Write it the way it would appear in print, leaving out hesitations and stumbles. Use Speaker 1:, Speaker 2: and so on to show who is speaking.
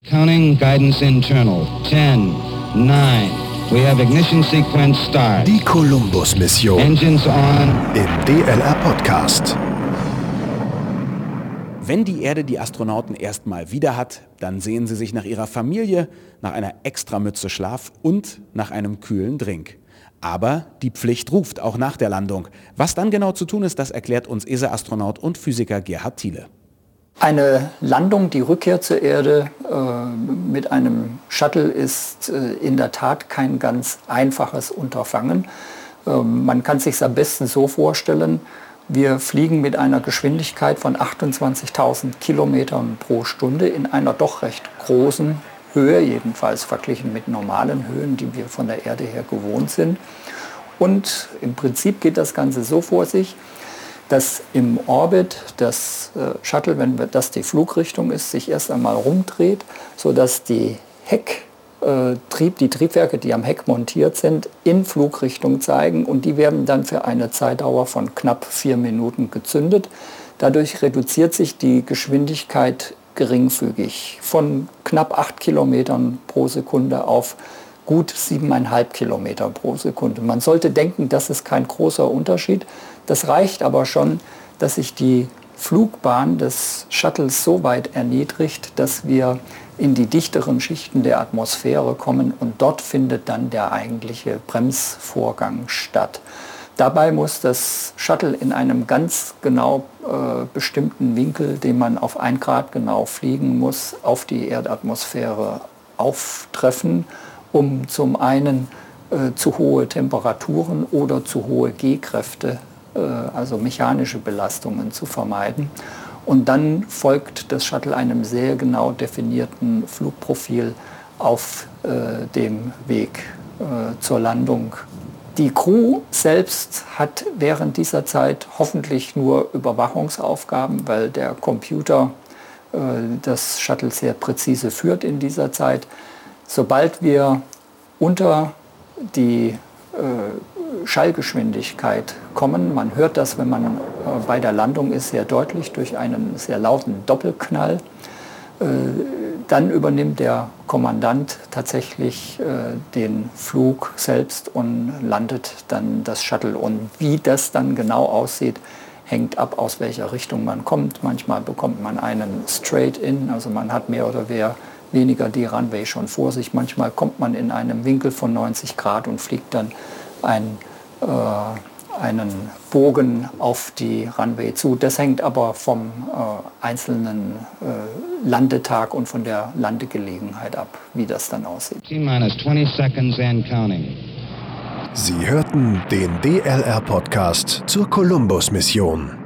Speaker 1: Counting guidance internal. 10, 9. We have ignition sequence start.
Speaker 2: Die Columbus-Mission.
Speaker 1: Engines on.
Speaker 2: Im DLR-Podcast.
Speaker 3: Wenn die Erde die Astronauten erstmal wieder hat, dann sehen sie sich nach ihrer Familie, nach einer Extramütze Schlaf und nach einem kühlen Drink. Aber die Pflicht ruft, auch nach der Landung. Was dann genau zu tun ist, das erklärt uns ESA-Astronaut und Physiker Gerhard Thiele.
Speaker 4: Eine Landung, die Rückkehr zur Erde mit einem Shuttle ist in der Tat kein ganz einfaches Unterfangen. Man kann es sich am besten so vorstellen, wir fliegen mit einer Geschwindigkeit von 28.000 Kilometern pro Stunde in einer doch recht großen Höhe, jedenfalls verglichen mit normalen Höhen, die wir von der Erde her gewohnt sind. Und im Prinzip geht das Ganze so vor sich, dass im Orbit das Shuttle, wenn das die Flugrichtung ist, sich erst einmal rumdreht, sodass die Triebwerke, die am Heck montiert sind, in Flugrichtung zeigen und die werden dann für eine Zeitdauer von knapp 4 Minuten gezündet. Dadurch reduziert sich die Geschwindigkeit geringfügig von knapp 8 Kilometern pro Sekunde auf gut 7,5 Kilometer pro Sekunde. Man sollte denken, das ist kein großer Unterschied. Das reicht aber schon, dass sich die Flugbahn des Shuttles so weit erniedrigt, dass wir in die dichteren Schichten der Atmosphäre kommen und dort findet dann der eigentliche Bremsvorgang statt. Dabei muss das Shuttle in einem ganz genau bestimmten Winkel, den man auf 1 Grad genau fliegen muss, auf die Erdatmosphäre auftreffen, um zum einen zu hohe Temperaturen oder zu hohe G-Kräfte, also mechanische Belastungen, zu vermeiden. Und dann folgt das Shuttle einem sehr genau definierten Flugprofil auf dem Weg zur Landung. Die Crew selbst hat während dieser Zeit hoffentlich nur Überwachungsaufgaben, weil der Computer das Shuttle sehr präzise führt in dieser Zeit. Sobald wir unter die Schallgeschwindigkeit kommen, man hört das, wenn man bei der Landung ist, sehr deutlich durch einen sehr lauten Doppelknall, dann übernimmt der Kommandant tatsächlich den Flug selbst und landet dann das Shuttle. Und wie das dann genau aussieht, hängt ab, aus welcher Richtung man kommt. Manchmal bekommt man einen Straight-In, also man hat mehr oder weniger die Runway schon vor sich. Manchmal kommt man in einem Winkel von 90 Grad und fliegt dann einen Bogen auf die Runway zu. Das hängt aber vom einzelnen Landetag und von der Landegelegenheit ab, wie das dann aussieht.
Speaker 1: T-minus 20 seconds and counting.
Speaker 2: Sie hörten den DLR-Podcast zur Columbus-Mission.